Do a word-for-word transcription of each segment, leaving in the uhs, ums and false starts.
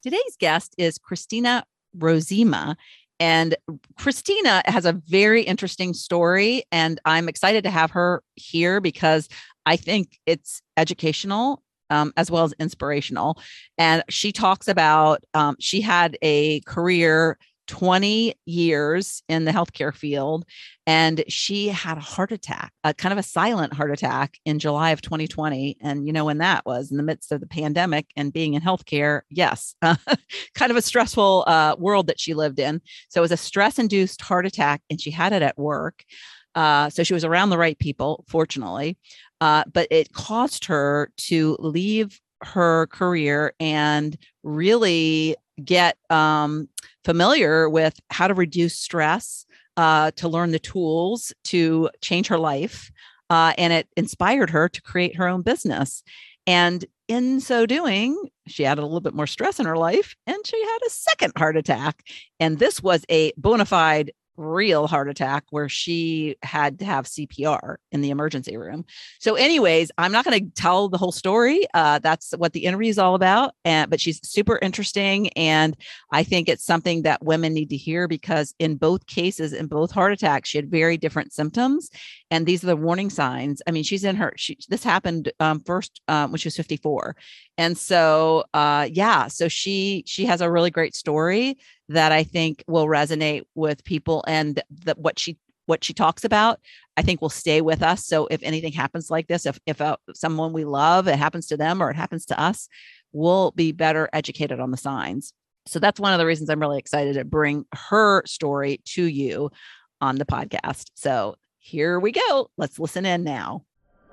Today's guest is Christina Rozema. And Christina has a very interesting story, and I'm excited to have her here because I think it's educational um, as well as inspirational. And she talks about, um, she had a career twenty years in the healthcare field, and she had a heart attack, a kind of a silent heart attack in July of twenty twenty. And you know when that was, in the midst of the pandemic and being in healthcare. Yes, uh, kind of a stressful uh, world that she lived in. So it was a stress-induced heart attack, and she had it at work. Uh, so she was around the right people, fortunately, uh, but it caused her to leave her career and really get um, familiar with how to reduce stress, uh, to learn the tools to change her life. Uh, and it inspired her to create her own business. And in so doing, she added a little bit more stress in her life, and she had a second heart attack. And this was a bona fide real heart attack where she had to have C P R in the emergency room. So anyways, I'm not going to tell the whole story. Uh, that's what the interview is all about. And, but she's super interesting. And I think it's something that women need to hear because in both cases, in both heart attacks, she had very different symptoms. And these are the warning signs. I mean, she's in her, she, this happened um, first um, when she was fifty-four. And so, uh, yeah, so she, she has a really great story that I think will resonate with people, and that what she what she talks about, I think will stay with us. So if anything happens like this, if if uh, someone we love, it happens to them or it happens to us, we'll be better educated on the signs. So that's one of the reasons I'm really excited to bring her story to you on the podcast. So here we go. Let's listen in now.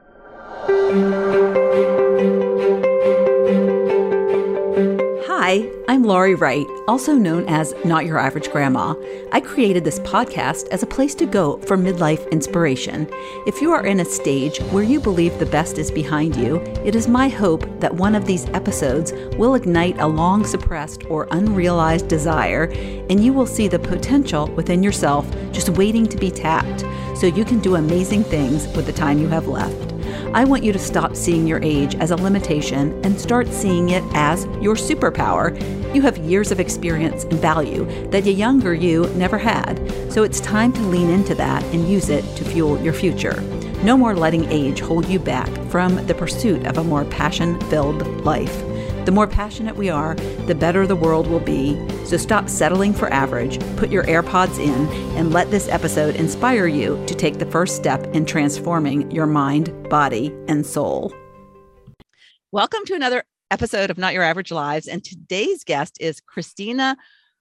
Hi, I'm Laurie Wright, also known as Not Your Average Grandma. I created this podcast as a place to go for midlife inspiration. If you are in a stage where you believe the best is behind you, it is my hope that one of these episodes will ignite a long suppressed or unrealized desire, and you will see the potential within yourself just waiting to be tapped, so you can do amazing things with the time you have left. I want you to stop seeing your age as a limitation and start seeing it as your superpower. You have years of experience and value that a younger you never had, so it's time to lean into that and use it to fuel your future. No more letting age hold you back from the pursuit of a more passion-filled life. The more passionate we are, the better the world will be. So stop settling for average, put your AirPods in, and let this episode inspire you to take the first step in transforming your mind, body, and soul. Welcome to another episode of Not Your Average Lives. And today's guest is Christina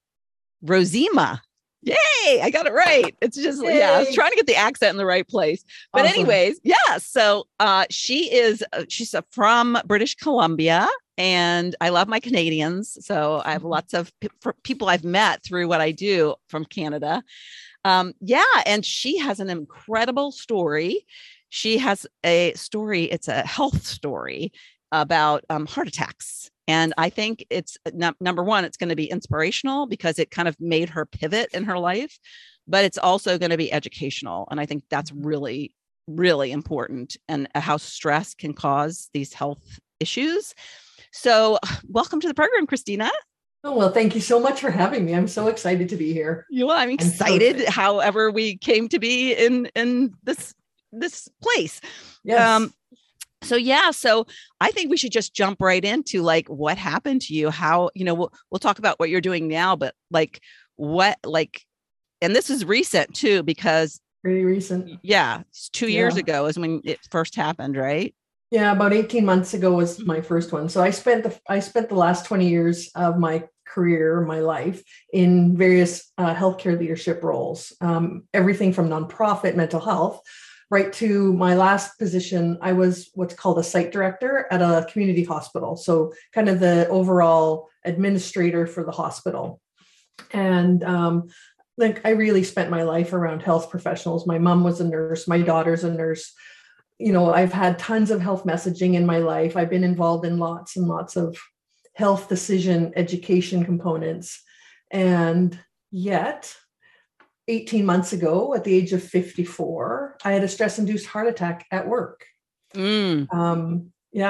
Rozema. Yay, I got it right. It's just, Yay. yeah, I was trying to get the accent in the right place. But awesome. anyways, yeah, so uh, she is, uh, she's uh, from British Columbia. And I love my Canadians. So I have lots of p- people I've met through what I do from Canada. Um, yeah. And she has an incredible story. She has a story. It's a health story about um, heart attacks. And I think it's n- number one, it's going to be inspirational because it kind of made her pivot in her life, but it's also going to be educational. And I think that's really, really important, and how stress can cause these health issues. So welcome to the program, Christina. Oh, well, thank you so much for having me. I'm so excited to be here. You know, I'm excited, I'm so however we came to be in, in this, this place. Yes. Um, so, yeah, so I think we should just jump right into like, what happened to you? How, you know, we'll, we'll talk about what you're doing now, but like what, like, and this is recent too, because pretty recent. Yeah. Two yeah. years ago is when it first happened, right? Yeah, about eighteen months ago was my first one. So I spent the I spent the last twenty years of my career, my life, in various uh, healthcare leadership roles, um, everything from nonprofit mental health, right to my last position. I was what's called a site director at a community hospital. So kind of the overall administrator for the hospital. And um, like I really spent my life around health professionals. My mom was a nurse. My daughter's a nurse. You know, I've had tons of health messaging in my life. I've been involved in lots and lots of health decision education components. And yet, eighteen months ago, at the age of fifty-four, I had a stress-induced heart attack at work. Mm. Um, yeah,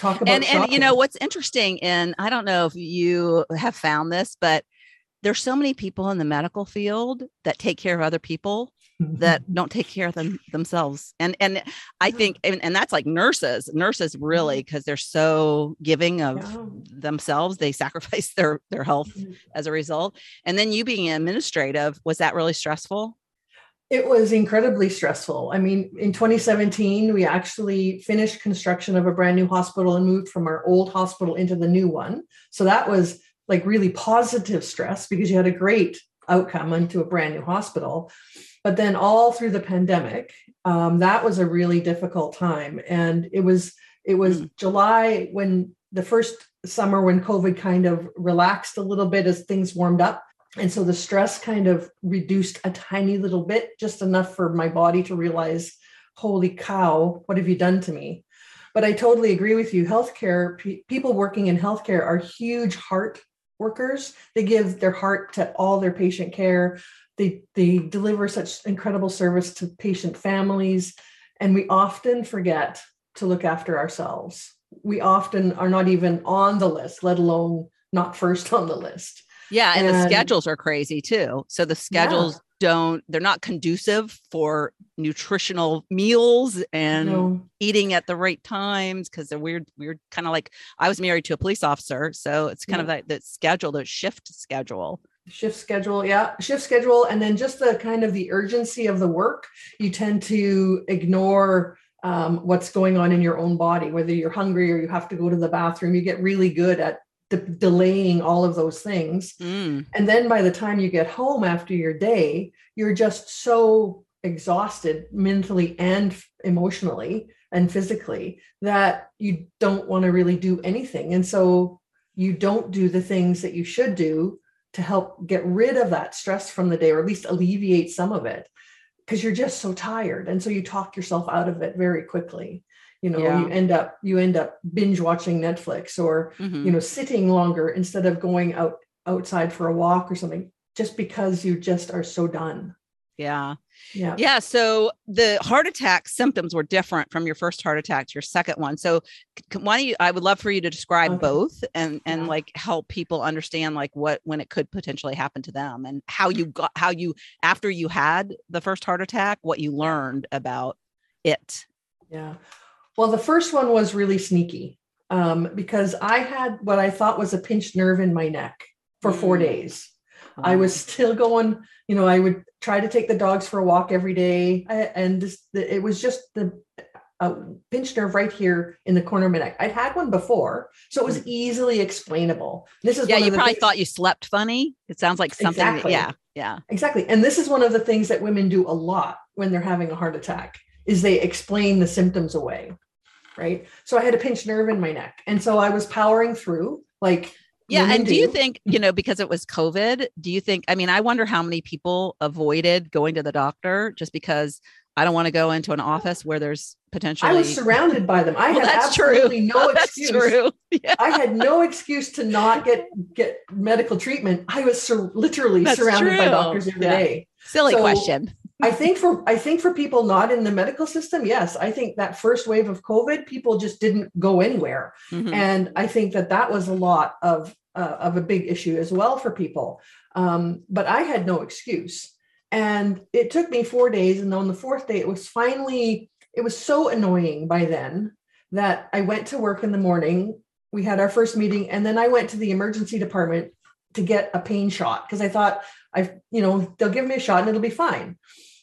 talk about And, and, you know, shopping. what's interesting, and I don't know if you have found this, but there's so many people in the medical field that take care of other people that don't take care of them themselves. And, and I Yeah. think, and, and that's like nurses, nurses really, because they're so giving of Yeah. themselves, they sacrifice their, their health as a result. And then you being administrative, was that really stressful? It was incredibly stressful. I mean, in twenty seventeen, we actually finished construction of a brand new hospital and moved from our old hospital into the new one. So that was like really positive stress because you had a great outcome into a brand new hospital. But then all through the pandemic, um, that was a really difficult time. And it was, it was mm. July when the first summer when COVID kind of relaxed a little bit as things warmed up. And so the stress kind of reduced a tiny little bit, just enough for my body to realize, holy cow, what have you done to me? But I totally agree with you. Healthcare, pe- people working in healthcare are huge heart workers. They give their heart to all their patient care. They, they deliver such incredible service to patient families. And we often forget to look after ourselves. We often are not even on the list, let alone not first on the list. Yeah. And, and the schedules are crazy too. So the schedules yeah. don't, they're not conducive for nutritional meals and no. eating at the right times. Cause they're weird, weird kind of like I was married to a police officer. So it's kind yeah. of that, that schedule, the shift schedule. Shift schedule. Yeah. Shift schedule. And then just the kind of the urgency of the work, you tend to ignore um, what's going on in your own body, whether you're hungry or you have to go to the bathroom. You get really good at de- delaying all of those things. Mm. And then by the time you get home after your day, you're just so exhausted mentally and emotionally and physically that you don't want to really do anything. And so you don't do the things that you should do to help get rid of that stress from the day, or at least alleviate some of it, because you're just so tired. And so you talk yourself out of it very quickly. You know, yeah. you end up, you end up binge watching Netflix or, mm-hmm. you know, sitting longer instead of going out outside for a walk or something, just because you just are so done. Yeah. Yeah. Yeah. So the heart attack symptoms were different from your first heart attack to your second one. So why don't you, I would love for you to describe okay. both and, and yeah. like help people understand like what, when it could potentially happen to them and how you got, how you, after you had the first heart attack, what you learned about it. Yeah. Well, the first one was really sneaky um, because I had what I thought was a pinched nerve in my neck for mm. four days. Wow. I was still going, you know, I would try to take the dogs for a walk every day. And this, it was just the uh, pinched nerve right here in the corner of my neck. I'd had one before, so it was easily explainable. This is yeah, one you of the probably things, thought you slept funny. It sounds like something. Exactly. That, yeah, yeah, exactly. And this is one of the things that women do a lot when they're having a heart attack is they explain the symptoms away. Right. So I had a pinched nerve in my neck. And so I was powering through like, yeah. And do, do you think, you know, because it was COVID, do you think, I mean, I wonder how many people avoided going to the doctor just because I don't want to go into an office where there's potentially. I was surrounded by them. I well, had absolutely true. no that's excuse. True. Yeah. I had no excuse to not get, get medical treatment. I was sur- literally that's surrounded true. by doctors every yeah. day. Silly so question. I think for, I think for people not in the medical system, yes, I think that first wave of COVID, people just didn't go anywhere. Mm-hmm. And I think that that was a lot of, uh, of a big issue as well for people. Um, but I had no excuse. And it took me four days. And on the fourth day, it was finally, it was so annoying by then that I went to work in the morning. We had our first meeting. And then I went to the emergency department to get a pain shot because I thought, I, you know, they'll give me a shot and it'll be fine.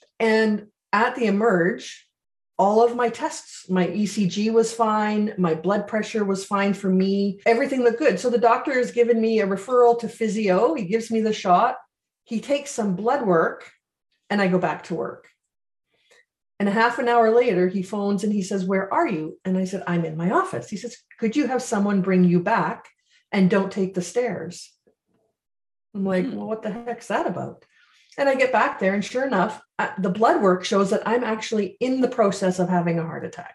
And at the Emerge, all of my tests, my E C G was fine. My blood pressure was fine for me. Everything looked good. So the doctor has given me a referral to physio. He gives me the shot. He takes some blood work and I go back to work. And a half an hour later, he phones and he says, "Where are you?" And I said, "I'm in my office." He says, "Could you have someone bring you back and don't take the stairs?" I'm like, well, what the heck's that about? And I get back there and sure enough, the blood work shows that I'm actually in the process of having a heart attack.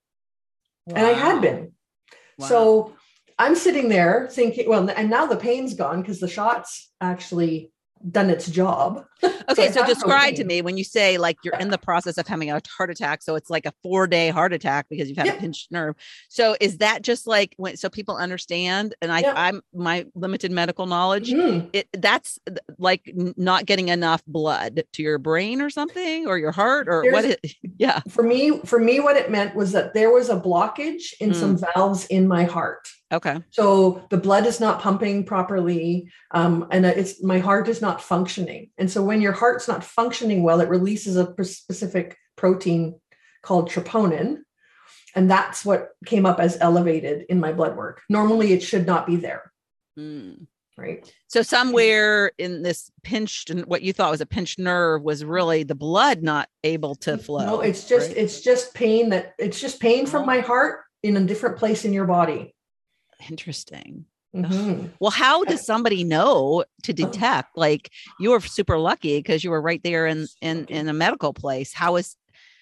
Wow. And I had been. Wow. So I'm sitting there thinking, well, and now the pain's gone because the shots actually done its job. Okay. So, So describe to me when you say like you're in the process of having a heart attack. So it's like a four day heart attack because you've had yep. a pinched nerve. So is that just like when, so people understand, and I, yep. I'm my limited medical knowledge, mm-hmm. it that's like not getting enough blood to your brain or something, or your heart, or There's, what? It, yeah. For me, for me, what it meant was that there was a blockage in mm. some valves in my heart. Okay. So the blood is not pumping properly, um, and it's my heart is not functioning. And so when your heart's not functioning well, it releases a specific protein called troponin, and that's what came up as elevated in my blood work. Normally, it should not be there. Mm. Right. So somewhere in this pinched, and what you thought was a pinched nerve was really the blood not able to flow. No, it's just right? it's just pain that it's just pain from my heart in a different place in your body. Interesting. Mm-hmm. Well, how does somebody know to detect? Like, you were super lucky because you were right there in, in, in a medical place. How is,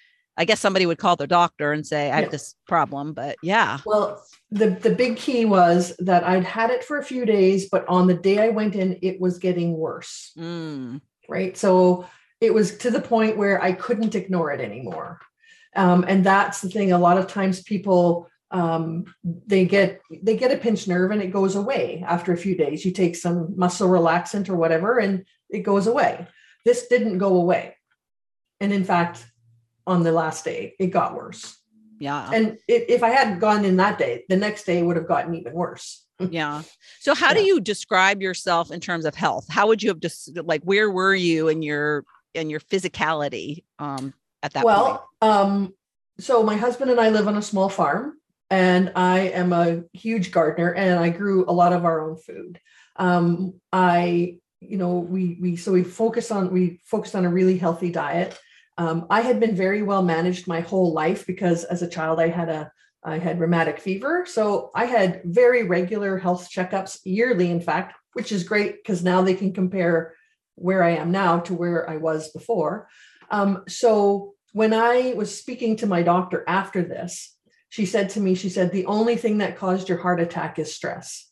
I guess somebody would call their doctor and say, I have yeah. this problem, but yeah. Well, the, the big key was that I'd had it for a few days, but on the day I went in, it was getting worse. Mm. Right. So it was to the point where I couldn't ignore it anymore. Um, and that's the thing. A lot of times people, um, they get, they get a pinched nerve and it goes away after a few days. You take some muscle relaxant or whatever, and it goes away. This didn't go away. And in fact, on the last day, it got worse. Yeah. And it, if I hadn't gone in that day, the next day would have gotten even worse. Yeah. So how yeah. do you describe yourself in terms of health? How would you have just like, where were you in your, in your physicality, um, at that well, point? Well, um, so my husband and I live on a small farm, and I am a huge gardener, and I grew a lot of our own food. Um, I, you know, we, we, so we focus on, we focused on a really healthy diet. Um, I had been very well managed my whole life because as a child, I had a, I had rheumatic fever. So I had very regular health checkups yearly, in fact, which is great because now they can compare where I am now to where I was before. Um, so when I was speaking to my doctor after this, she said to me, she said, the only thing that caused your heart attack is stress.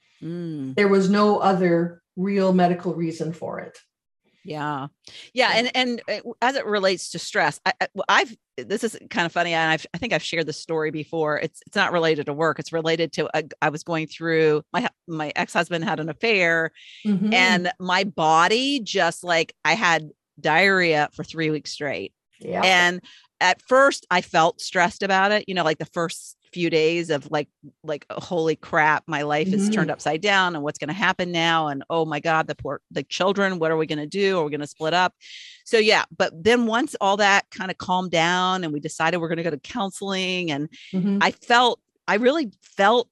Mm. There was no other real medical reason for it. Yeah. Yeah. And, and as it relates to stress, I, I've, this is kind of funny. And I've, I think I've shared this story before. It's, it's not related to work. It's related to, a, I was going through my, my ex-husband had an affair mm-hmm. and my body just like, I had diarrhea for three weeks straight. Yeah. And at first I felt stressed about it, you know, like the first few days of like, like, oh, holy crap, my life is mm-hmm. turned upside down and what's going to happen now. And oh my God, the poor, the children, what are we going to do? Are we going to split up? So yeah. But then once all that kind of calmed down and we decided we're going to go to counseling, and mm-hmm. I felt, I really felt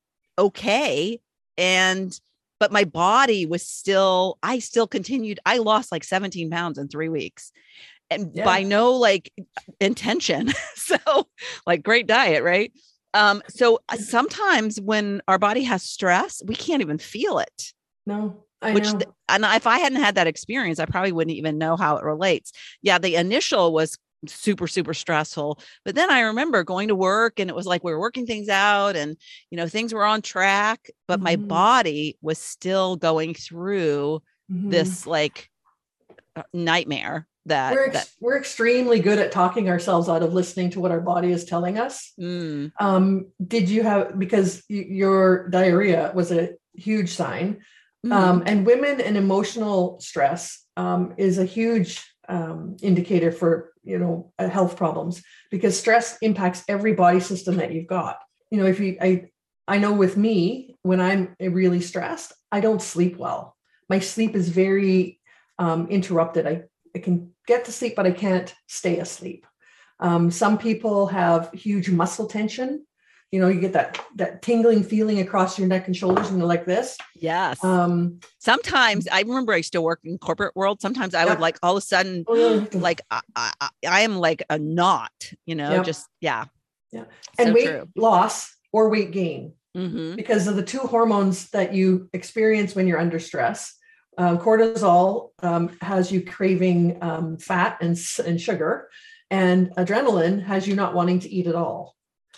okay. And, but my body was still, I still continued. I lost like seventeen pounds in three weeks. And yeah. by no like intention. So like great diet, right? Um, so sometimes when our body has stress, we can't even feel it. No, I Which, know. And if I hadn't had that experience, I probably wouldn't even know how it relates. Yeah. The initial was super, super stressful. But then I remember going to work and it was like, we were working things out and, you know, things were on track, but mm-hmm. my body was still going through mm-hmm. this like nightmare. That we're, ex- that we're extremely good at talking ourselves out of listening to what our body is telling us. Mm. Um, did you have, because y- your diarrhea was a huge sign, mm. um, and women and emotional stress um, is a huge um, indicator for, you know, uh, health problems, because stress impacts every body system that you've got. You know, if you, I, I know with me, when I'm really stressed, I don't sleep well. My sleep is very um, interrupted. I I can get to sleep, but I can't stay asleep. Um, some people have huge muscle tension. You know, you get that that tingling feeling across your neck and shoulders, and you're like this. Yes. Um, Sometimes I remember I used to work in corporate world. Sometimes I yeah. would like all of a sudden, like I, I, I am like a knot. You know, yeah. just yeah. Yeah, and so weight true. loss or weight gain mm-hmm. because of the two hormones that you experience when you're under stress. Um, cortisol um, has you craving um, fat and, and sugar, and adrenaline has you not wanting to eat at all.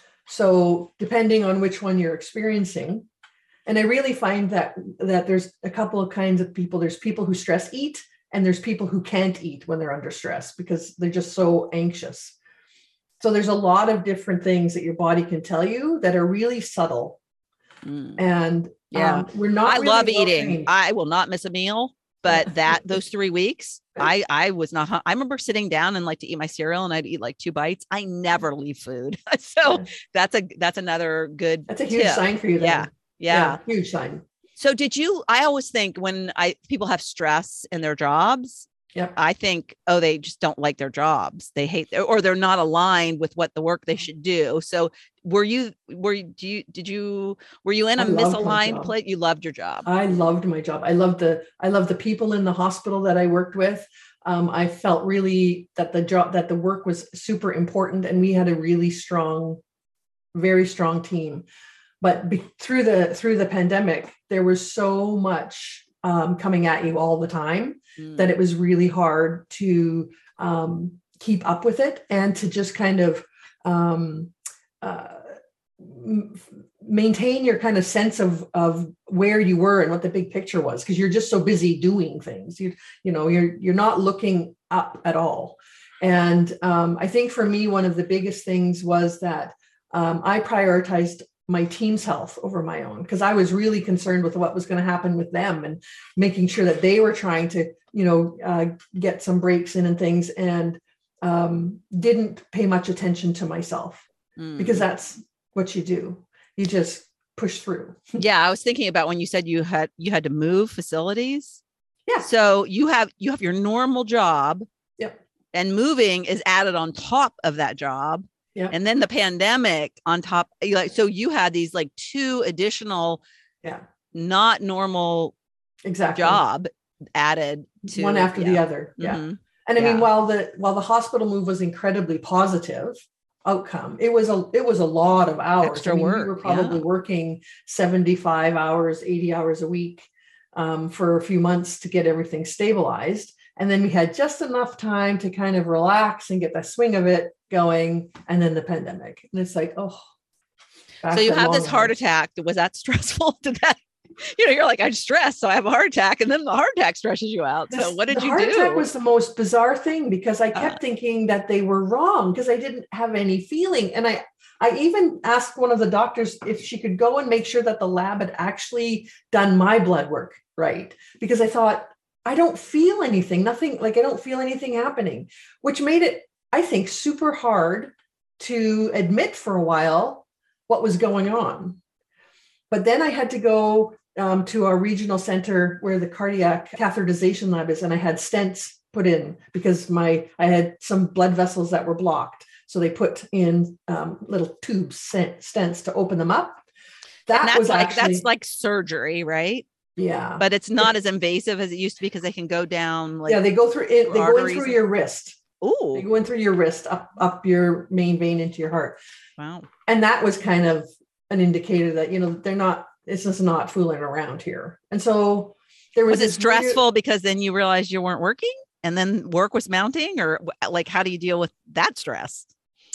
So depending on which one you're experiencing, and I really find that that there's a couple of kinds of people. There's people who stress eat, And there's people who can't eat when they're under stress because they're just so anxious. So there's a lot of different things that your body can tell you that are really subtle. Mm. And yeah, um, we're not. I really love well eating. trained. I will not miss a meal. But yeah. that those three weeks, I, I was not, I remember sitting down and like to eat my cereal and I'd eat like two bites. I never leave food. So yeah. that's a, that's another good, that's a huge tip. sign for you. Then. Yeah, yeah. Yeah. Huge sign. So did you, I always think when I, people have stress in their jobs, yep. I think, oh, they just don't like their jobs. They hate, or they're not aligned with what the work they should do. So were you, were you, do you, did you, were you in a misaligned place? You loved your job. I loved my job. I loved the, I loved the people in the hospital that I worked with. Um, I felt really that the job, that the work was super important. And we had a really strong, very strong team. But be, through the, through the pandemic, there was so much um, coming at you all the time mm. that it was really hard to um, keep up with it and to just kind of um, uh, m- maintain your kind of sense of, of where you were and what the big picture was, because you're just so busy doing things. You, you know, you're, you're not looking up at all. And um, I think for me, one of the biggest things was that um, I prioritized my team's health over my own, because I was really concerned with what was going to happen with them and making sure that they were trying to, you know, uh, get some breaks in and things, and um, didn't pay much attention to myself mm. because that's what you do. You just push through. Yeah. I was thinking about when you said you had, you had to move facilities. Yeah. So you have, you have your normal job. Yep. And moving is added on top of that job. Yeah. And then the pandemic on top, like, so you had these like two additional, yeah, not normal exactly job added to one after yeah. the other. Yeah. Mm-hmm. And I yeah. mean, while the, while the hospital move was incredibly positive outcome, it was a, it was a lot of hours. Extra I mean, work. we were probably yeah. working seventy-five hours, eighty hours a week um, for a few months to get everything stabilized. And then we had just enough time to kind of relax and get the swing of it going. And then the pandemic. And it's like, oh. So you have this heart attack. Was that stressful? Did that, you know, you're like, I'm stressed, so I have a heart attack. And then the heart attack stresses you out. So what did the you heart do? Attack was the most bizarre thing, because I kept uh, thinking that they were wrong because I didn't have any feeling. And I, I even asked one of the doctors if she could go and make sure that the lab had actually done my blood work right. Because I thought, I don't feel anything, nothing, like I don't feel anything happening, which made it, I think, super hard to admit for a while what was going on. But then I had to go um, to our regional center where the cardiac catheterization lab is, and I had stents put in because my I had some blood vessels that were blocked. So they put in um, little tubes, stents to open them up. That was like actually, that's like surgery, right? Yeah. But it's not as invasive as it used to be because they can go down. Like, yeah, they go through it. They go in through your wrist. Oh, they go in through your wrist up, up your main vein into your heart. Wow. And that was kind of an indicator that, you know, they're not, it's just not fooling around here. And so there was, was it stressful weird, because then you realized you weren't working and then work was mounting, or like, how do you deal with that stress?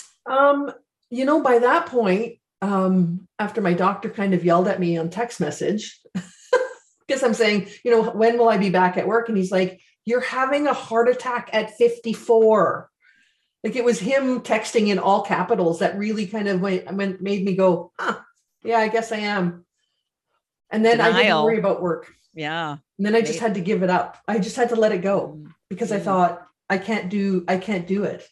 Um, you know, by that point, um, after my doctor kind of yelled at me on text message, because I'm saying, you know, when will I be back at work? And he's like, you're having a heart attack at fifty-four. Like, it was him texting in all capitals that really kind of went, made me go, huh, yeah, I guess I am. And then Denial. I didn't worry about work. Yeah. And then I just had to give it up. I just had to let it go because mm-hmm. I thought I can't do, I can't do it.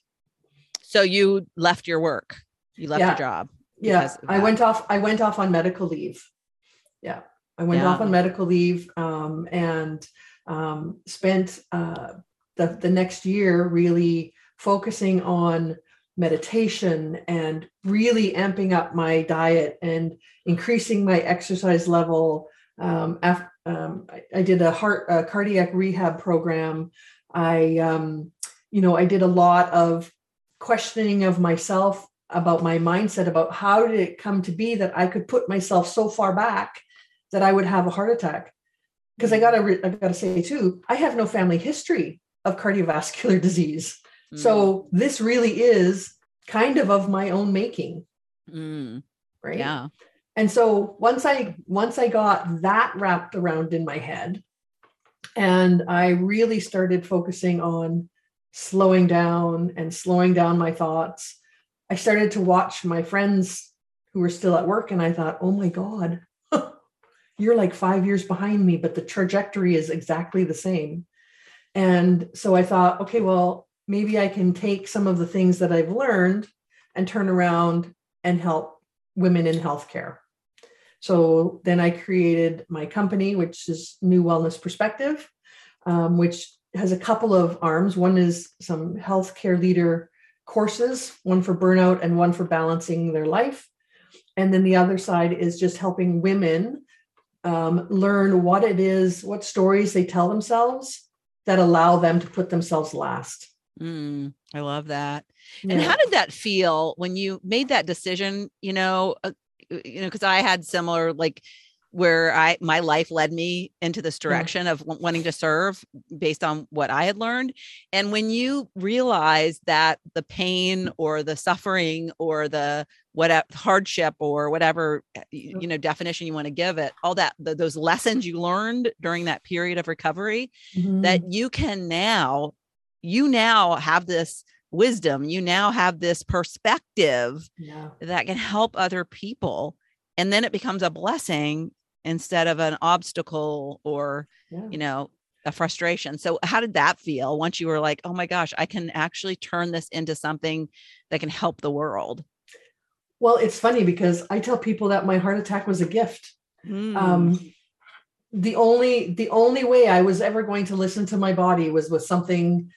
So you left your work. You left yeah. your job. Yeah. I went off, I went off on medical leave. Yeah. I went yeah. off on medical leave um, and um, spent uh, the, the next year really focusing on meditation and really amping up my diet and increasing my exercise level. Um, after, um, I, I did a heart a cardiac rehab program. I, um, you know, I did a lot of questioning of myself about my mindset, about how did it come to be that I could put myself so far back that I would have a heart attack. Because I gotta, re- I gotta say too, I have no family history of cardiovascular disease. Mm. So this really is kind of of my own making. Mm. Right. Yeah. And so once I, once I got that wrapped around in my head, And I really started focusing on slowing down and slowing down my thoughts. I started to watch my friends who were still at work, and I thought, oh my God, you're like five years behind me, but the trajectory is exactly the same. And so I thought, okay, well, maybe I can take some of the things that I've learned and turn around and help women in healthcare. So then I created my company, which is New Wellness Perspective, um, which has a couple of arms. One is some healthcare leader courses, one for burnout and one for balancing their life. And then the other side is just helping women um, learn what it is, what stories they tell themselves that allow them to put themselves last. Mm, I love that. Yeah. And how did that feel when you made that decision? You know, uh, you know, because I had similar, like where I my life led me into this direction yeah. of w- wanting to serve based on what I had learned. And when you realize that the pain or the suffering or the whatever hardship or whatever you know definition you want to give it, all that the, those lessons you learned during that period of recovery, mm-hmm. that you can now you now have this wisdom, you now have this perspective yeah. that can help other people. And then it becomes a blessing instead of an obstacle or, yeah. you know, a frustration. So how did that feel once you were like, oh my gosh, I can actually turn this into something that can help the world? Well, it's funny because I tell people that my heart attack was a gift. Mm. Um, the only, the only way I was ever going to listen to my body was with something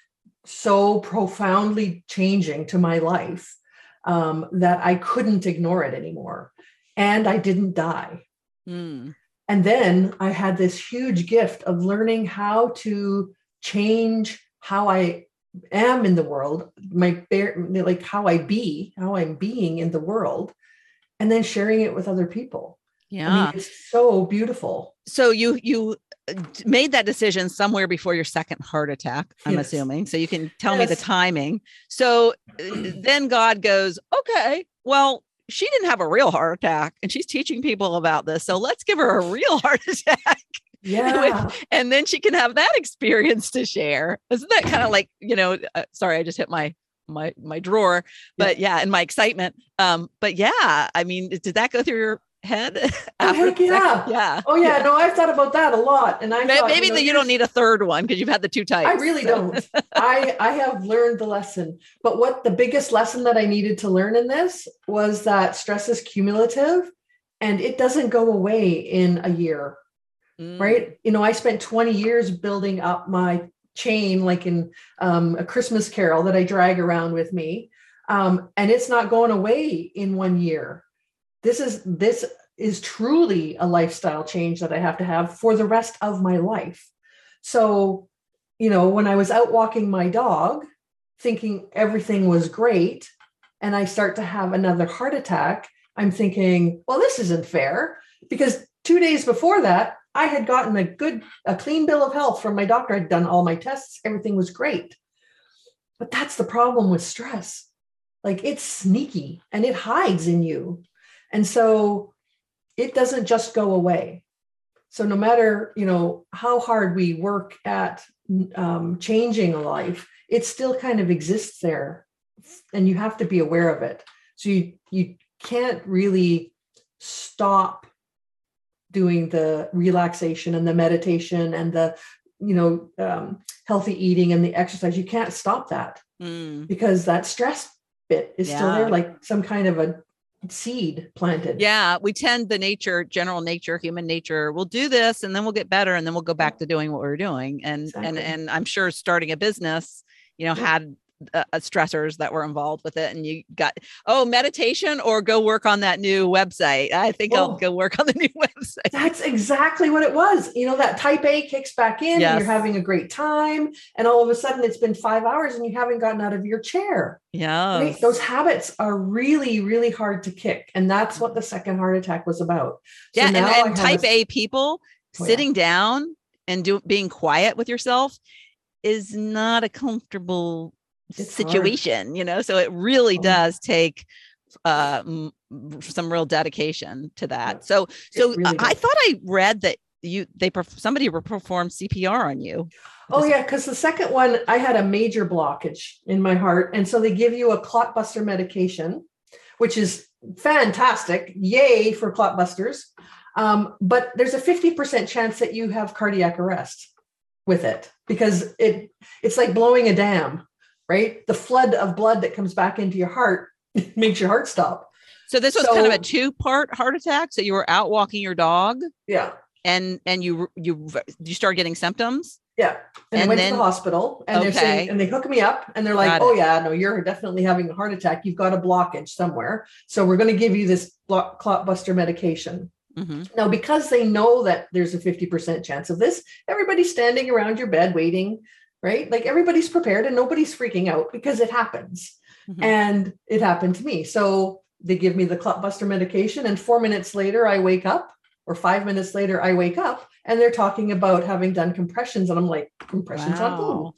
so profoundly changing to my life um, that I couldn't ignore it anymore. And I didn't die. Mm. And then I had this huge gift of learning how to change how I am in the world, my like how I be, how I'm being in the world, and then sharing it with other people. Yeah. I mean, it's so beautiful. So you, you made that decision somewhere before your second heart attack, I'm yes. assuming. So you can tell yes. me the timing. So then God goes, okay, well, she didn't have a real heart attack and she's teaching people about this. So let's give her a real heart attack. Yeah. With, and then she can have that experience to share. Isn't that kind of like, you know, uh, sorry, I just hit my, my, my drawer, but yeah, yeah and my excitement. Um, but yeah, I mean, did that go through your head? Oh, heck yeah. Yeah. Oh yeah. No, I've thought about that a lot. And I maybe, thought, maybe you know, that you don't need a third one because you've had the two types. I really so. don't. I, I have learned the lesson, but what the biggest lesson that I needed to learn in this was that stress is cumulative and it doesn't go away in a year, mm. right? You know, I spent twenty years building up my chain, like in um, A Christmas Carol that I drag around with me. Um, and it's not going away in one year. This is, this is truly a lifestyle change that I have to have for the rest of my life. So, you know, when I was out walking my dog, thinking everything was great, and I start to have another heart attack, I'm thinking, well, this isn't fair, because two days before that, I had gotten a good, a clean bill of health from my doctor. I'd done all my tests. Everything was great. But that's the problem with stress. Like, it's sneaky and it hides in you. And so it doesn't just go away. So no matter, you know, how hard we work at um, changing a life, it still kind of exists there, and you have to be aware of it. So you, you can't really stop doing the relaxation and the meditation and the, you know, um, healthy eating and the exercise. You can't stop that mm. because that stress bit is yeah. still there, like some kind of a seed planted. Yeah. We tend the nature, general nature, human nature, we'll do this and then we'll get better. And then we'll go back to doing what we're doing. And, exactly. and, and I'm sure starting a business, you know, yeah. had uh, stressors that were involved with it. And you got, oh, meditation or go work on that new website. I think oh, I'll go work on the new website. That's exactly what it was. You know, that type A kicks back in yes. and you're having a great time. And all of a sudden it's been five hours and you haven't gotten out of your chair. Yeah. Right? Those habits are really, really hard to kick. And that's what the second heart attack was about. So yeah. And, and type A, a people oh, sitting yeah. down and do, being quiet with yourself is not a comfortable It's situation, hard. you know, so it really oh. does take uh, m- some real dedication to that. So, so really I thought I read that you, they, perf- somebody performed C P R on you. Oh yeah. Cause the second one, I had a major blockage in my heart. And so they give you a clot buster medication, which is fantastic. Yay for clot busters. Um, but there's a fifty percent chance that you have cardiac arrest with it, because it it's like blowing a dam, right? The flood of blood that comes back into your heart makes your heart stop. So this was So, kind of a two-part heart attack. So you were out walking your dog. Yeah. And and you you you start getting symptoms. Yeah. And, and I went then, to the hospital and okay. they're saying, and they hook me up and they're like, Got oh it. yeah, no, you're definitely having a heart attack. You've got a blockage somewhere. So we're going to give you this block, clot buster medication. Mm-hmm. Now, because they know that there's a fifty percent chance of this, everybody's standing around your bed waiting, right? Like everybody's prepared and nobody's freaking out because it happens. Mm-hmm. And it happened to me. So they give me the clot buster medication and four minutes later I wake up, or five minutes later I wake up and they're talking about having done compressions. And I'm like, compressions wow. on who?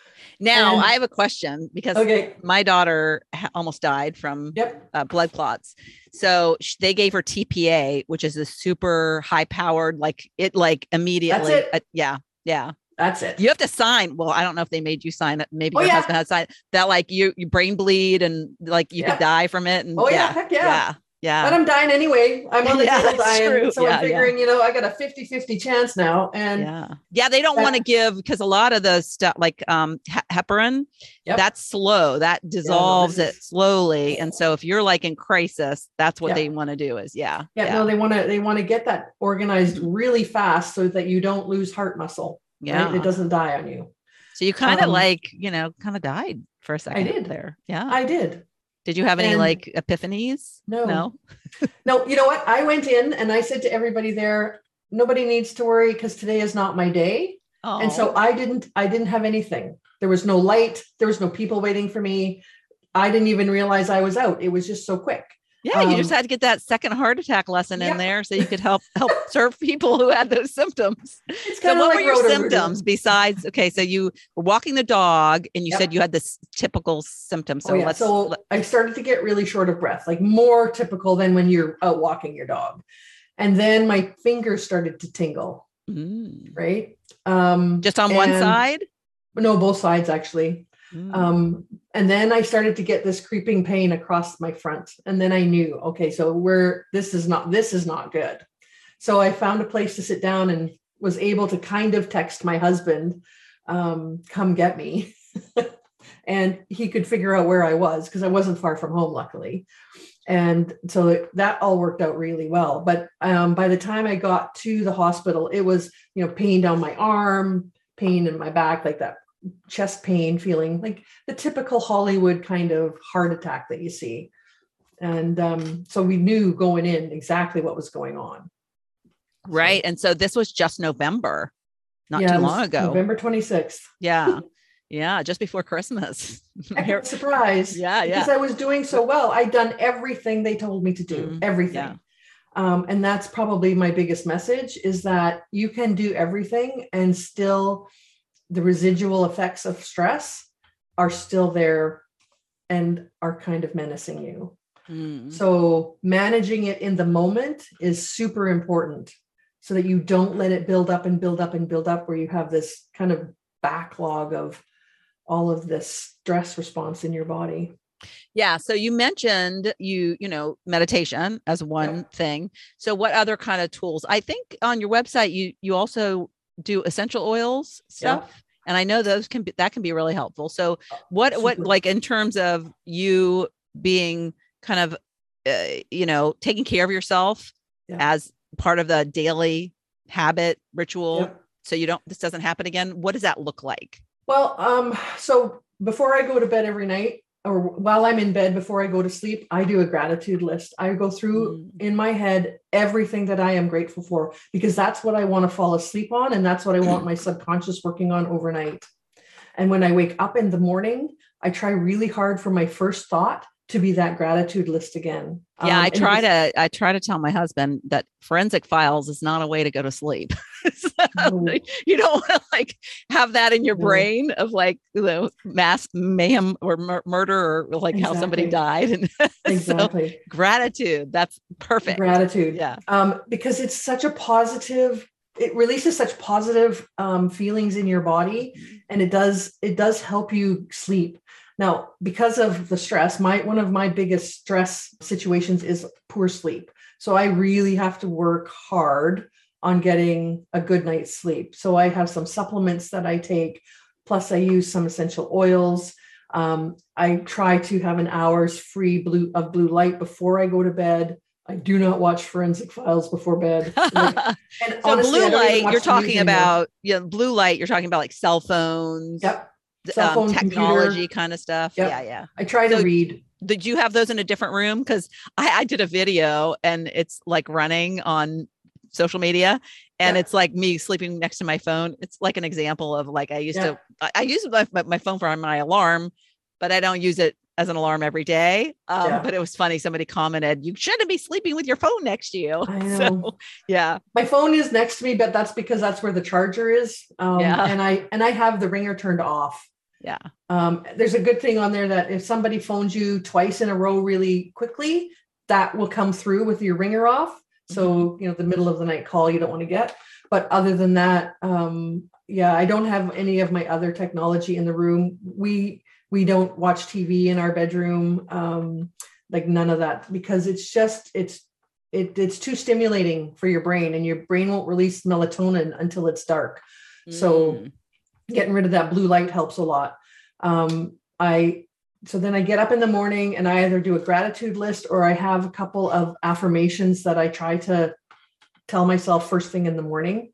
Now and, I have a question, because okay. my daughter ha- almost died from yep. uh, blood clots. So sh- they gave her T P A, which is a super high powered, like it, like immediately. That's it. Uh, yeah. Yeah. That's it. You have to sign. Well, I don't know if they made you sign it. Maybe oh, your yeah. husband had signed that, like you, you brain bleed and like you yeah. could die from it. And oh yeah, yeah, heck yeah. yeah. Yeah. But I'm dying anyway. I'm on the yeah, table dying. True. So yeah, I'm figuring, yeah. you know, I got a fifty fifty chance now. And yeah, yeah, they don't that, want to give, because a lot of the stuff like um he- heparin, yep. that's slow. That dissolves yeah, no, it is... slowly. And so if you're like in crisis, that's what yeah. they want to do is yeah, yeah. Yeah. No, they want to, they want to get that organized really fast so that you don't lose heart muscle. Yeah. Right? It doesn't die on you. So you kind of um, like, you know, kind of died for a second. I did there. Yeah, I did. Did you have any and like epiphanies? No, no, no. You know what? I went in and I said to everybody there, nobody needs to worry because today is not my day. Oh. And so I didn't, I didn't have anything. There was no light. There was no people waiting for me. I didn't even realize I was out. It was just so quick. Yeah, you um, just had to get that second heart attack lesson yeah. in there so you could help help serve people who had those symptoms. It's so what like were your symptoms besides, okay, so you were walking the dog and you yep. said you had this typical symptom. So oh, yeah. let's so let, I started to get really short of breath, like more typical than when you're out walking your dog. And then my fingers started to tingle, mm. right? Um, just on one side? No, both sides actually. Mm. Um, and then I started to get this creeping pain across my front. And then I knew, okay, so we're, this is not, this is not good. So I found a place to sit down and was able to kind of text my husband, um, come get me. And he could figure out where I was because I wasn't far from home, luckily. And so that all worked out really well. But um, by the time I got to the hospital, it was, you know, pain down my arm, pain in my back, like that chest pain feeling, like the typical Hollywood kind of heart attack that you see. And um, so we knew going in exactly what was going on. Right. So, and so this was just November, not yeah, too long ago. November twenty-sixth. Yeah. Yeah. Just before Christmas. Surprise. Yeah. Yeah. Because I was doing so well. I'd done everything they told me to do, mm-hmm. everything. Yeah. Um, and that's probably my biggest message is that you can do everything and still the residual effects of stress are still there and are kind of menacing you. Mm. So managing it in the moment is super important so that you don't let it build up and build up and build up where you have this kind of backlog of all of this stress response in your body. Yeah. So you mentioned you, you know, meditation as one yep. thing. So what other kind of tools? I think on your website, you, you also do essential oils stuff. Yep. And I know those can be, that can be really helpful. So what, Super. what, like in terms of you being kind of, uh, you know, taking care of yourself yep. as part of the daily habit ritual. Yep. So you don't, this doesn't happen again. What does that look like? Well, um, so before I go to bed every night, or while I'm in bed before I go to sleep, I do a gratitude list. I go through mm. in my head everything that I am grateful for, because that's what I want to fall asleep on. And that's what I want my subconscious working on overnight. And when I wake up in the morning, I try really hard for my first thought to be that gratitude list again. Yeah, um, I try to I try to tell my husband that forensic files is not a way to go to sleep. So, no. You don't want to like have that in your no. brain of like, you know, mass mayhem or mur- murder or like exactly. how somebody died. And exactly. So, gratitude. That's perfect. Gratitude. Yeah. Um, because it's such a positive it releases such positive um, feelings in your body, and it does it does help you sleep. Now, because of the stress, my one of my biggest stress situations is poor sleep. So I really have to work hard on getting a good night's sleep. So I have some supplements that I take, plus I use some essential oils. Um, I try to have an hour's free blue of blue light before I go to bed. I do not watch Forensic Files before bed. Like, and so honestly, blue light, you're the news talking anymore. about, yeah, blue light, you're talking about like cell phones, Yep. Cell um, phone, technology computer. kind of stuff. Yep. Yeah, yeah. I try So to read. did you have those in a different room? Because I, I did a video and it's like running on social media, and Yeah. it's like me sleeping next to my phone. It's like an example of like I used Yeah. to I, I use my, my phone for my alarm, but I don't use it as an alarm every day. Um, Yeah. But it was funny. Somebody commented, "You shouldn't be sleeping with your phone next to you." I know. So yeah, My phone is next to me, but that's because that's where the charger is. Um, Yeah. And I and I have the ringer turned off. yeah. Um, there's a good thing on there that if somebody phones you twice in a row really quickly, that will come through with your ringer off. So, Mhm. you know, the middle of the night call you don't want to get. But other than that, um, yeah, I don't have any of my other technology in the room. We we don't watch T V in our bedroom, um, like none of that, because it's just it's it it's too stimulating for your brain, and your brain won't release melatonin until it's dark. So Mm. getting rid of that blue light helps a lot. Um, I so then I get up in the morning and I either do a gratitude list or I have a couple of affirmations that I try to tell myself first thing in the morning.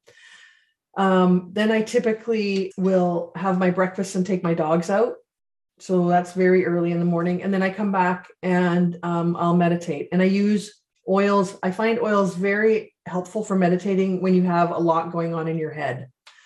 Um, then I typically will have my breakfast and take my dogs out. So that's very early in the morning. And then I come back and um, I'll meditate. And I use oils. I find oils very helpful for meditating when you have a lot going on in your head.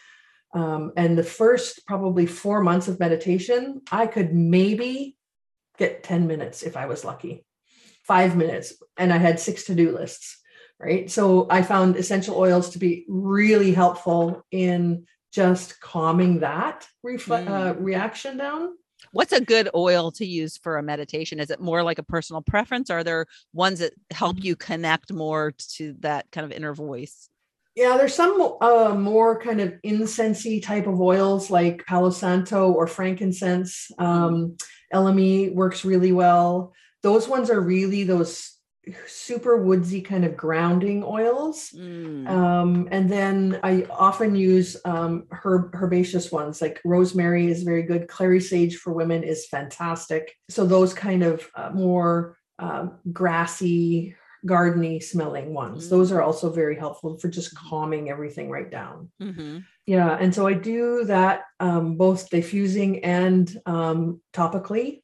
Um, and the first probably four months of meditation, I could maybe get ten minutes if I was lucky, five minutes. And I had six to-do lists, right? So I found essential oils to be really helpful in just calming that refle- Mm. uh, reaction down. What's a good oil to use for a meditation? Is it more like a personal preference? Or are there ones that help you connect more to that kind of inner voice? Yeah, there's some uh, more kind of incensey type of oils like Palo Santo or frankincense. Um, L M E works really well. Those ones are really those super woodsy kind of grounding oils. Mm. Um, and then I often use um, herb, herbaceous ones, like rosemary is very good. Clary sage for women is fantastic. So those kind of uh, more uh, grassy, gardeny smelling ones. Mm. Those are also very helpful for just calming everything right down. Mm-hmm. Yeah. And so I do that um, both diffusing and um, topically,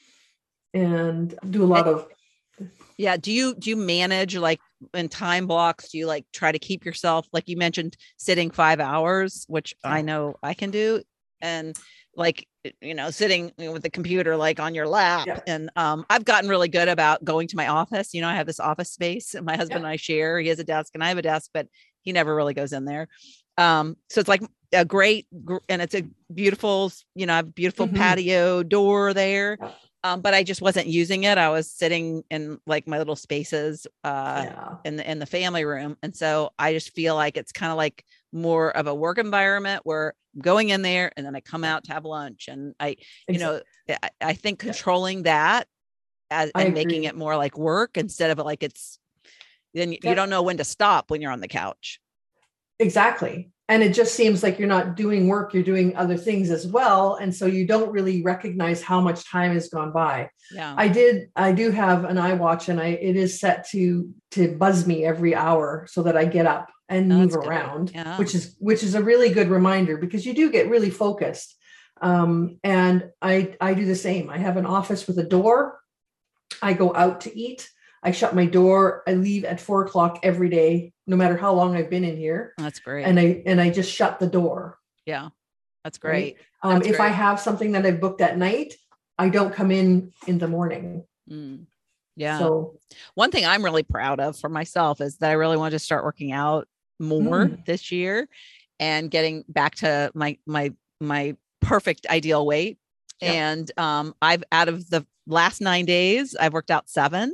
and do a lot of. Yeah. Do you, do you manage like in time blocks? Do you like try to keep yourself, like you mentioned, sitting five hours, which I know I can do. And like, you know, sitting with the computer, like on your lap. Yeah. And um, I've gotten really good about going to my office. You know, I have this office space and my husband yeah. and I share. He has a desk and I have a desk, but he never really goes in there. Um, so it's like a great, and it's a beautiful, you know, a beautiful mm-hmm. patio door there. Yeah. Um, but I just wasn't using it. I was sitting in like my little spaces uh, yeah. in the in the family room, and so I just feel like it's kind of like more of a work environment where I'm going in there and then I come out to have lunch. And I, you exactly. know, I, I think controlling that as, and making it more like work instead of like it's then you, yeah. you don't know when to stop when you're on the couch. Exactly. And it just seems like you're not doing work, you're doing other things as well. And so you don't really recognize how much time has gone by. Yeah. I did, I do have an iWatch, and I it is set to to buzz me every hour so that I get up and oh, move around, yeah. which is which is a really good reminder, because you do get really focused. Um, and I I do the same. I have an office with a door. I go out to eat. I shut my door. I leave at four o'clock every day, no matter how long I've been in here. That's great. And I and I just shut the door. Yeah, that's great. Right? Um, that's if great. I have something that I've booked at night, I don't come in in the morning. Mm. Yeah. So one thing I'm really proud of for myself is that I really wanted to start working out more mm. this year and getting back to my my my perfect ideal weight. Yep. And um, I've out of the last nine days, I've worked out seven.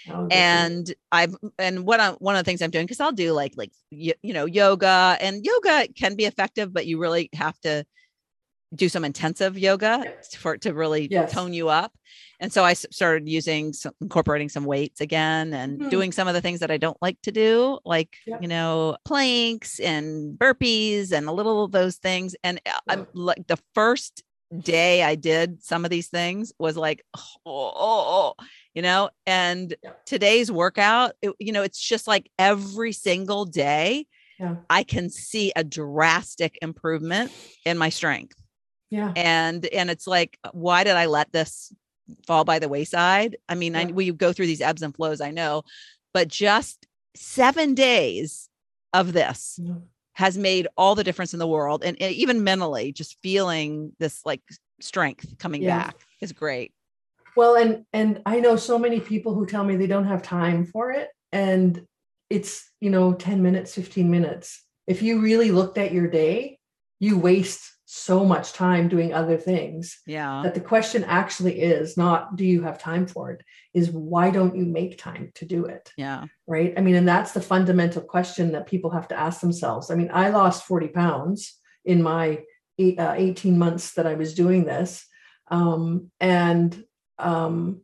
Oh, good for you. And I've, and what I'm, one of the things I'm doing, cause I'll do like, like, you, you know, yoga, and yoga can be effective, but you really have to do some intensive yoga for it to really Yes. tone you up. And so I started using some, incorporating some weights again, and mm-hmm. doing some of the things that I don't like to do, like, yep. you know, planks and burpees and a little of those things. And yep. I'm like, the first day I did some of these things was like, oh, oh, oh you know, and yep. today's workout, it, you know, it's just like every single day, yeah. I can see a drastic improvement in my strength. Yeah. And, and it's like, why did I let this fall by the wayside? I mean, yeah. I, we go through these ebbs and flows, I know, but just seven days of this yeah. has made all the difference in the world. And, and even mentally, just feeling this like strength coming yeah. back is great. Well, and, and I know so many people who tell me they don't have time for it. And it's, you know, ten minutes, fifteen minutes. If you really looked at your day, you waste so much time doing other things. Yeah. That the question actually is not, do you have time for it? Is why don't you make time to do it? Yeah. Right. I mean, and that's the fundamental question that people have to ask themselves. I mean, I lost forty pounds in my eight, uh, eighteen months that I was doing this. Um, and um,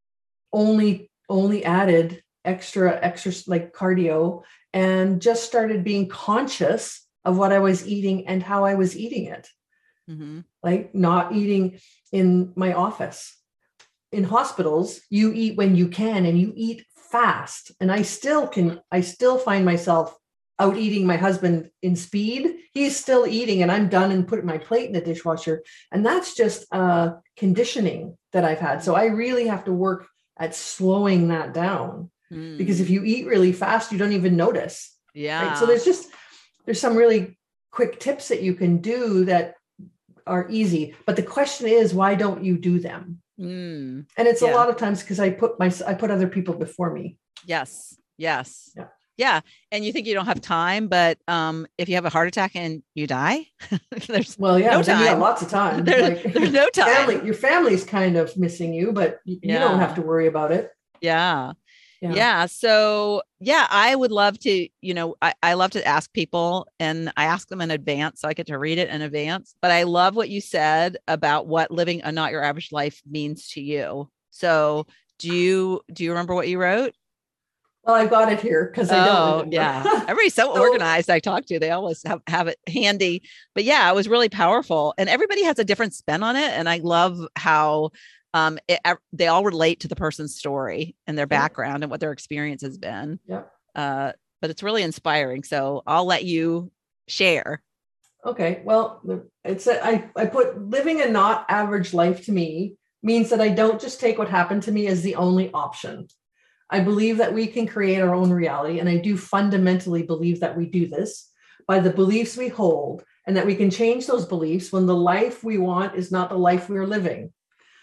only, only added extra, extra like cardio, and just started being conscious of what I was eating and how I was eating it. Mm-hmm. Like not eating in my office. In hospitals, you eat when you can and you eat fast. And I still can, I still find myself out eating my husband in speed. He's still eating and I'm done and put my plate in the dishwasher. And that's just uh, conditioning that I've had. So I really have to work at slowing that down mm. because if you eat really fast, you don't even notice. Yeah. Right? So there's just, there's some really quick tips that you can do that are easy, but the question is, why don't you do them? Mm, and it's yeah. a lot of times because I put my, I put other people before me. Yes. Yes. Yeah. Yeah. And you think you don't have time, but um, if you have a heart attack and you die, there's well, yeah, no time. You got lots of time. There, like, there's no time. Family, your family's kind of missing you, but you, yeah. you don't have to worry about it. Yeah. Yeah. yeah. So yeah, I would love to, you know, I, I love to ask people, and I ask them in advance, so I get to read it in advance, but I love what you said about what living a not your average life means to you. So do you, do you remember what you wrote? Well, I got it here because I don't oh, remember. Yeah. Everybody's so, so organized. I talk to, they always have, have it handy, but yeah, it was really powerful, and everybody has a different spin on it. And I love how um, it, they all relate to the person's story and their background yeah. and what their experience has been. Yeah. Uh, but it's really inspiring. So I'll let you share. Okay. Well, it's, a, I, I put living a not average life to me means that I don't just take what happened to me as the only option. I believe that we can create our own reality. And I do fundamentally believe that we do this by the beliefs we hold, and that we can change those beliefs when the life we want is not the life we are living.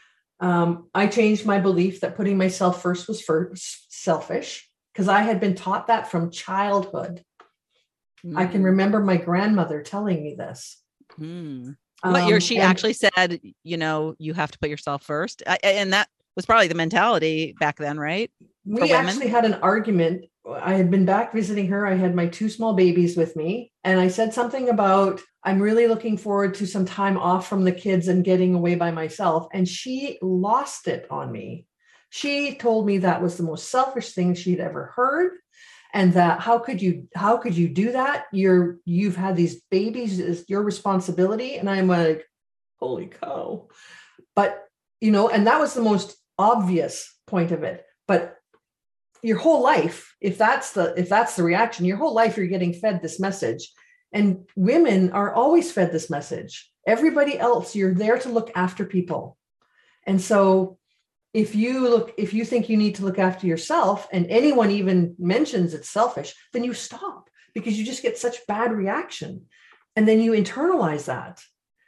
Um, I changed my belief that putting myself first was first selfish, because I had been taught that from childhood. Mm. I can remember my grandmother telling me this. Mm. What um, year she and, actually said, you know, you have to put yourself first. I, and that was probably the mentality back then, right? For we women? Actually had an argument. I had been back visiting her. I had my two small babies with me. And I said something about, I'm really looking forward to some time off from the kids and getting away by myself. And she lost it on me. She told me that was the most selfish thing she'd ever heard. And that how could you, how could you do that? You're, you've had these babies, it's your responsibility. And I'm like, holy cow. But, you know, and that was the most obvious point of it. But your whole life, if that's the, if that's the reaction, your whole life, you're getting fed this message. And women are always fed this message. Everybody else, you're there to look after people. And so if you look, if you think you need to look after yourself, and anyone even mentions it's selfish, then you stop, because you just get such bad reaction. And then you internalize that.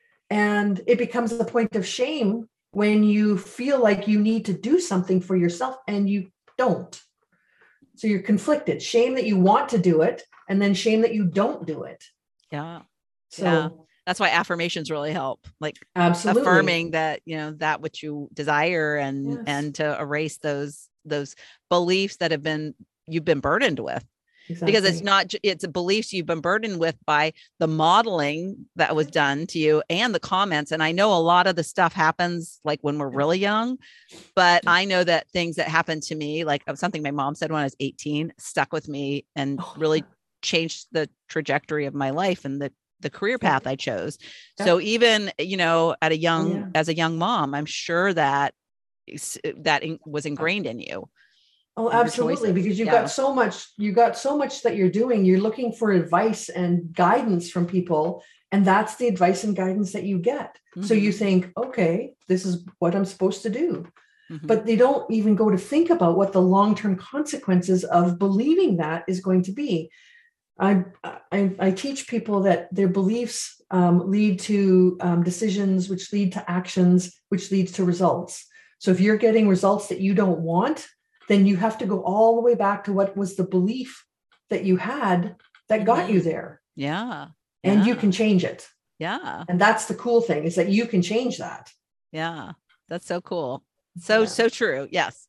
And it becomes a point of shame when you feel like you need to do something for yourself and you don't. So you're conflicted, shame that you want to do it, and then shame that you don't do it. Yeah. So yeah. That's why affirmations really help. Like absolutely affirming that, you know, that which you desire, and, yes. and to erase those those beliefs that have been, you've been burdened with. Exactly. Because it's not, it's beliefs you've been burdened with by the modeling that was done to you and the comments. And I know a lot of the stuff happens like when we're really young, but I know that things that happened to me, like something my mom said when I was eighteen, stuck with me and really changed the trajectory of my life and the, the career path I chose. Yeah. So even, you know, at a young, yeah. as a young mom, I'm sure that that was ingrained in you. Oh, absolutely. Because you've yeah. got so much, you got so much that you're doing. You're looking for advice and guidance from people. And that's the advice and guidance that you get. Mm-hmm. So you think, okay, this is what I'm supposed to do. Mm-hmm. But they don't even go to think about what the long-term consequences of believing that is going to be. I, I, I teach people that their beliefs um, lead to um, decisions, which lead to actions, which leads to results. So if you're getting results that you don't want, then you have to go all the way back to what was the belief that you had that got mm-hmm. you there. Yeah. And yeah. you can change it. Yeah. And that's the cool thing, is that you can change that. Yeah. That's so cool. So, yeah. so true. Yes.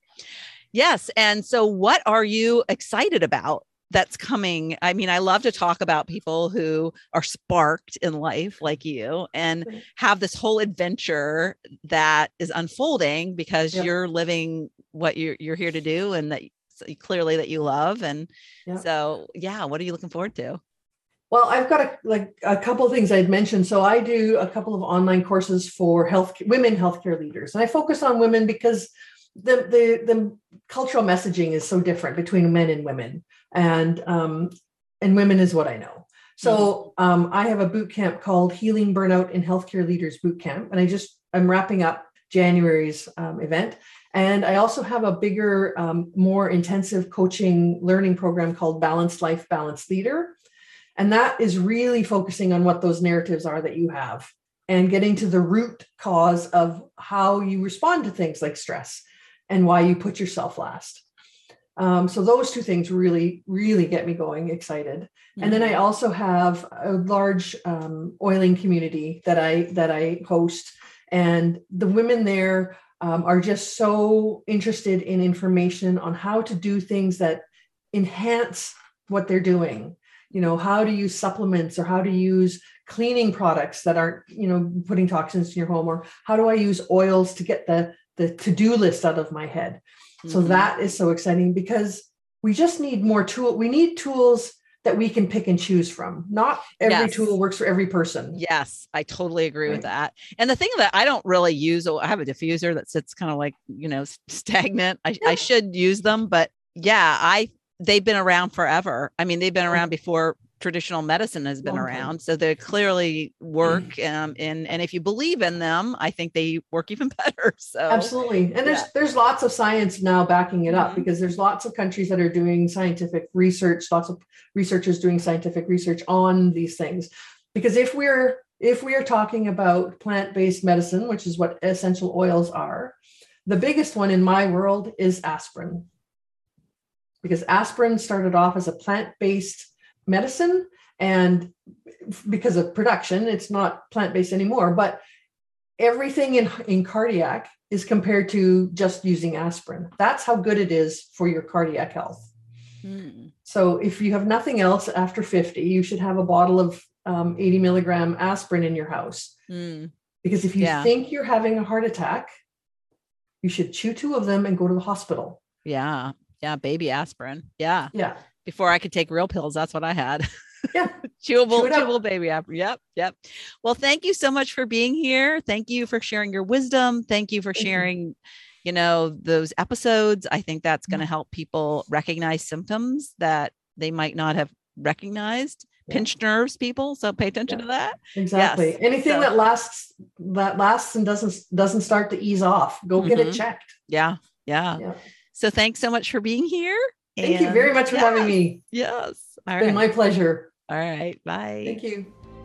Yes. And so what are you excited about that's coming? I mean, I love to talk about people who are sparked in life like you and have this whole adventure that is unfolding because yep. you're living what you're, you're here to do, and that clearly that you love. And yep. so, yeah, what are you looking forward to? Well, I've got a, like a couple of things I'd mentioned. So I do a couple of online courses for health, women healthcare leaders, and I focus on women because the, the, the cultural messaging is so different between men and women. And, um, and women is what I know. So, um, I have a boot camp called Healing Burnout in Healthcare Leaders Boot Camp. And I just, I'm wrapping up January's um, event. And I also have a bigger, um, more intensive coaching learning program called Balanced Life, Balanced Leader. And that is really focusing on what those narratives are that you have and getting to the root cause of how you respond to things like stress and why you put yourself last. Um, so those two things really, really get me going, excited. Mm-hmm. And then I also have a large um, oiling community that I that I host, and the women there um, are just so interested in information on how to do things that enhance what they're doing. You know, how to use supplements, or how to use cleaning products that aren't, you know, putting toxins in your home, or how do I use oils to get the the to-do list out of my head. So mm-hmm. that is so exciting, because we just need more tool. We need tools that we can pick and choose from. Not every yes. tool works for every person. Yes, I totally agree right. with that. And the thing that I don't really use, I have a diffuser that sits kind of like, you know, stagnant. I, yeah. I should use them, but yeah, I, they've been around forever. I mean, they've been around before traditional medicine has been okay. around. So they clearly work. Um, and, and if you believe in them, I think they work even better. So absolutely. And there's, yeah. there's lots of science now backing it up, mm-hmm. because there's lots of countries that are doing scientific research, lots of researchers doing scientific research on these things. Because if we're, if we are talking about plant-based medicine, which is what essential oils are, the biggest one in my world is aspirin. Because aspirin started off as a plant-based medicine, and because of production, it's not plant-based anymore, but everything in, in cardiac is compared to just using aspirin. That's how good it is for your cardiac health. Hmm. So if you have nothing else after fifty, you should have a bottle of um, eighty milligram aspirin in your house. Hmm. Because if you yeah. think you're having a heart attack, you should chew two of them and go to the hospital. Yeah. Yeah. Baby aspirin. Yeah. Yeah. Before I could take real pills, that's what I had. Yeah. chewable, chewable baby aspirin. Yep. Yep. Well, thank you so much for being here. Thank you for sharing your wisdom. Thank you for thank sharing, you. you know, those episodes. I think that's going to help people recognize symptoms that they might not have recognized. Yeah. Pinched nerves, people. So pay attention yeah. to that. Exactly. Yes. Anything so, that lasts, that lasts and doesn't, doesn't start to ease off, go mm-hmm. get it checked. Yeah. Yeah. Yeah. So thanks so much for being here. Thank and, you very much for yes, having me. Yes. All right. It's been my pleasure. All right. Bye. Thank you.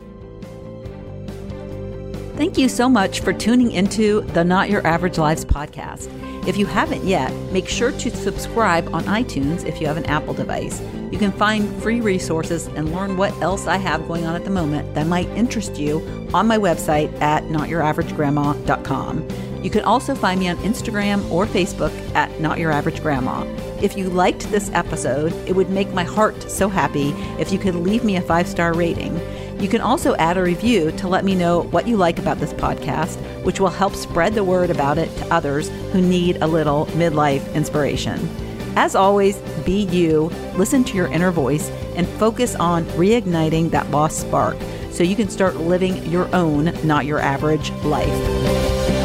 Thank you so much for tuning into the Not Your Average Lives podcast. If you haven't yet, make sure to subscribe on iTunes if you have an Apple device. You can find free resources and learn what else I have going on at the moment that might interest you on my website at not your average grandma dot com. You can also find me on Instagram or Facebook at Not Your Average Grandma. If you liked this episode, it would make my heart so happy if you could leave me a five-star rating. You can also add a review to let me know what you like about this podcast, which will help spread the word about it to others who need a little midlife inspiration. As always, be you, listen to your inner voice, and focus on reigniting that lost spark so you can start living your own, not your average life.